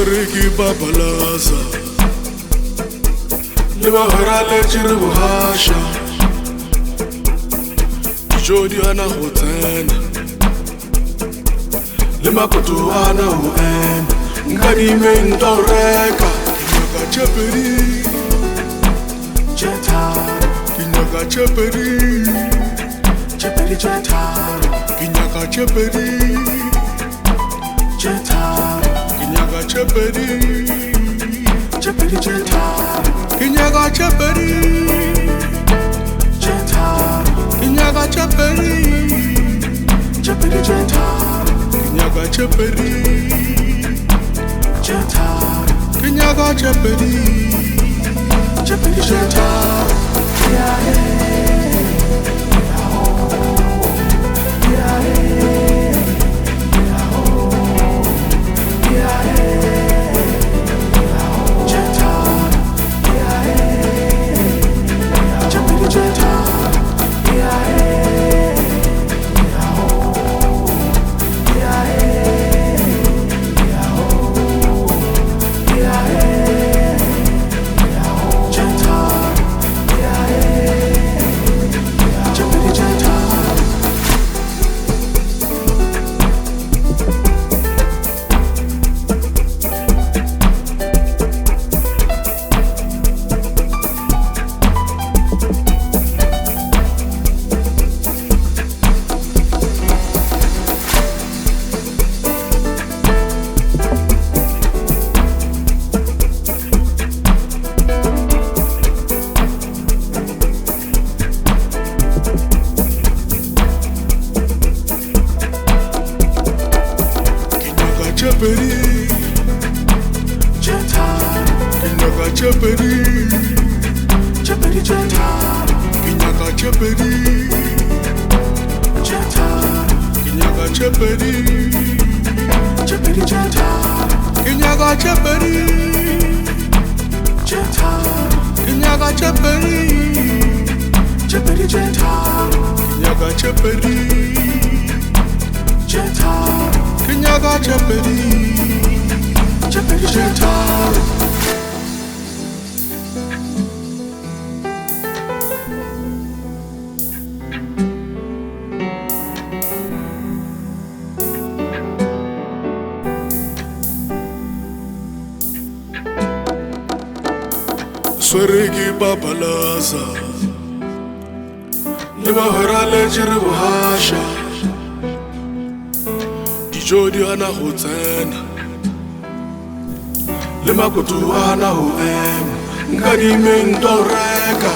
Swereki babalaza Le bahora le tšere bohasha Dijo di ana go tsena Le makoto ana go ema Nkadime nka o reka Ke nyaka tše pedi tše tharo Ke nyaka tše pedi tše pedi tše tharo Ke nyaka tše pedi tše tharo Ke nyaka tše pedi tše pedi tše tharo Ke nyaka tše pedi tše tharo Ke nyaka tše pedi tše pedi tše tharo Ke nyaka tše pedi tše tharo Ke nyaka tše pedi tše pedi tše tharo Chaperi, Kinyaka Chaperi, Chaperi Chantaro, Kinyaka Chaperi, Kinyaka Chaperi, Chaperi Chantaro, Kinyaka Chaperi, Kinyaka Chaperi, Chaperi Chantaro, Kinyaka Chaperi, Kinyaka Chaperi, Chaperi Chantaro. Swereki babalaza Le bahora le tšere bohasha Dijo di ana go tsena Le makoto ana go ema Nkadime nka o reka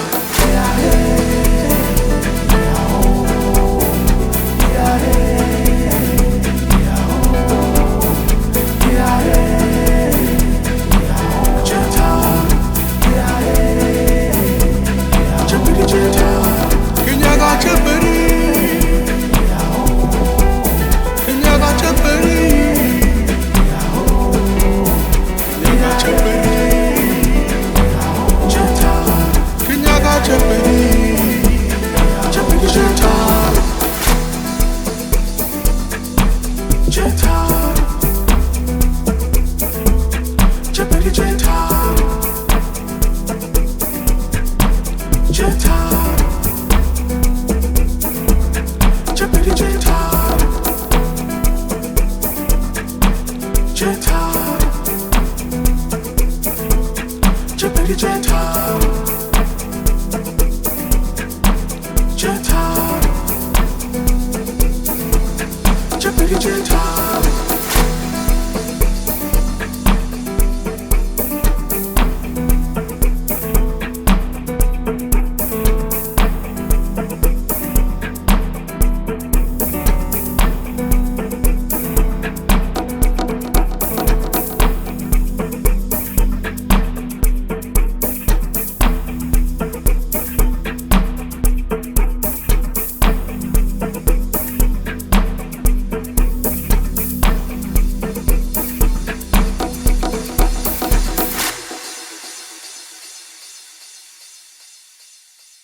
Chaperi Chantaro,